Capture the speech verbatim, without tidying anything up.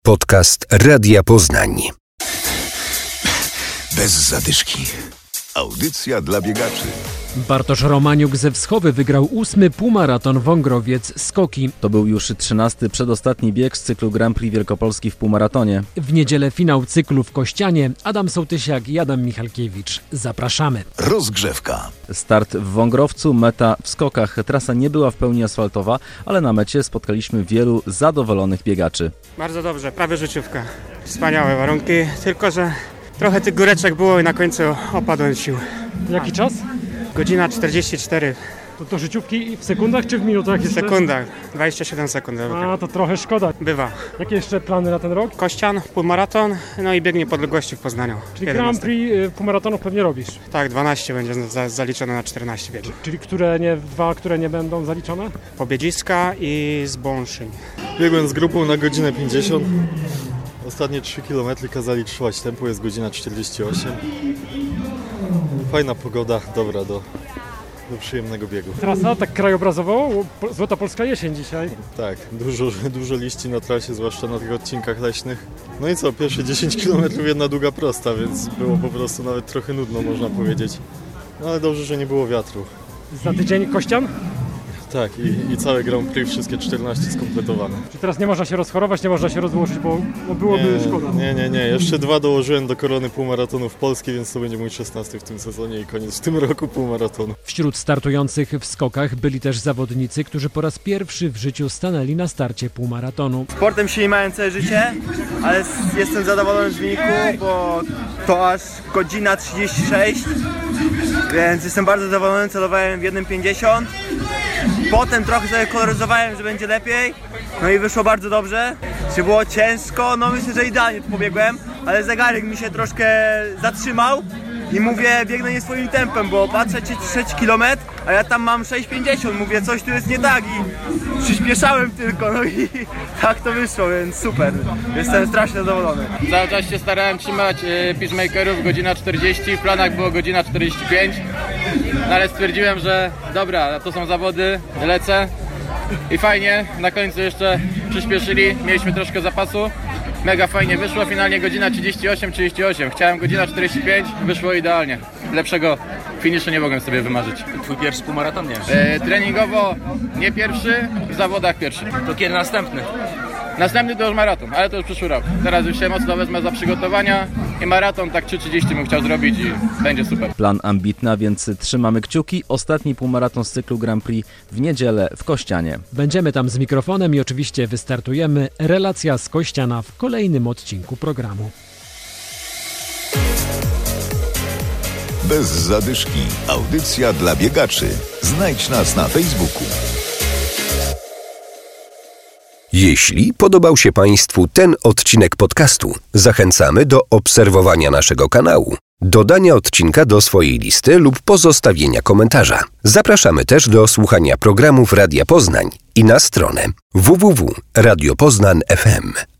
podcast Radia Poznań. Bez zadyszki. Audycja dla biegaczy. Bartosz Romaniuk ze Wschowy wygrał ósmy półmaraton Wągrowiec Skoki. To był już trzynasty przedostatni bieg z cyklu Grand Prix Wielkopolski w półmaratonie. W niedzielę finał cyklu w Kościanie. Adam Sołtysiak i Adam Michalkiewicz. Zapraszamy. Rozgrzewka. Start w Wągrowcu, meta w Skokach. Trasa nie była w pełni asfaltowa, ale na mecie spotkaliśmy wielu zadowolonych biegaczy. Bardzo dobrze, prawie życiówka. Wspaniałe warunki, tylko że trochę tych góreczek było i na końcu opadłem z sił. Jaki czas? Godzina czterdzieści cztery. To, to życiówki w sekundach czy w minutach? W sekundach, dwadzieścia siedem sekund. A, to trochę szkoda. Bywa. Jakie jeszcze plany na ten rok? Kościan, półmaraton, no i bieg niepodległości w Poznaniu. Czyli Grand Prix y, półmaratonów pewnie robisz? Tak, dwanaście będzie za, zaliczone na czternaście biegów. Czyli które nie, dwa, które nie będą zaliczone? Pobiedziska i Zbąszyń. Biegłem z grupą na godzinę pięćdziesiąt. Ostatnie trzy kilometry kazali trzymać tempo, jest godzina czterdzieści osiem. Fajna pogoda, dobra do, do przyjemnego biegu. Trasa tak krajobrazowo, Złota Polska jesień dzisiaj. Tak, dużo, dużo liści na trasie, zwłaszcza na tych odcinkach leśnych. No i co, pierwsze dziesięć kilometrów jedna długa prosta, więc było po prostu nawet trochę nudno, można powiedzieć. No ale dobrze, że nie było wiatru. Za tydzień Kościan? Tak, i, i całe Grand Prix, wszystkie czternaście skompletowane. Czy teraz nie można się rozchorować, nie można się rozłożyć, bo, bo byłoby nie, szkoda. Nie, nie, nie. Jeszcze dwa dołożyłem do korony półmaratonów Polski, więc to będzie mój szesnasty w tym sezonie i koniec w tym roku półmaratonu. Wśród startujących w skokach byli też zawodnicy, którzy po raz pierwszy w życiu stanęli na starcie półmaratonu. Sportem się nie małem całe życie, ale jestem zadowolony z wyniku, bo to aż godzina trzydzieści sześć, więc jestem bardzo zadowolony, celowałem w jeden pięćdziesiąt. Potem trochę sobie koloryzowałem, że będzie lepiej, no i wyszło bardzo dobrze. Czy było ciężko? No myślę, że idealnie tu pobiegłem, ale zegarek mi się troszkę zatrzymał i mówię, biegnę nie swoim tempem, bo patrzę trzeci kilometr, a ja tam mam sześć pięćdziesiąt, mówię, coś tu jest nie tak i przyspieszałem tylko, no i tak to wyszło, więc super, jestem strasznie zadowolony. Cały czas się starałem trzymać y, pacemakerów, godzina czterdzieści, w planach było godzina czterdzieści pięć, no ale stwierdziłem, że dobra, to są zawody, lecę i fajnie, na końcu jeszcze przyspieszyli, mieliśmy troszkę zapasu. Mega fajnie wyszło, finalnie godzina trzydzieści osiem trzydzieści osiem. Chciałem godzina czterdzieści pięć, wyszło idealnie. Lepszego finiszu nie mogłem sobie wymarzyć. Twój pierwszy półmaraton, nie? E, treningowo nie pierwszy, w zawodach pierwszy. To kiedy następny? Następny to już maraton, ale to już przyszły rok. Teraz już się mocno wezmę za przygotowania i maraton tak trzy trzydzieści bym chciał zrobić i będzie super. Plan ambitny, więc trzymamy kciuki. Ostatni półmaraton z cyklu Grand Prix w niedzielę w Kościanie. Będziemy tam z mikrofonem i oczywiście wystartujemy. Relacja z Kościana w kolejnym odcinku programu. Bez zadyszki. Audycja dla biegaczy. Znajdź nas na Facebooku. Jeśli podobał się Państwu ten odcinek podcastu, zachęcamy do obserwowania naszego kanału, dodania odcinka do swojej listy lub pozostawienia komentarza. Zapraszamy też do słuchania programów Radia Poznań i na stronę w w w kropka radio poznań kropka f m.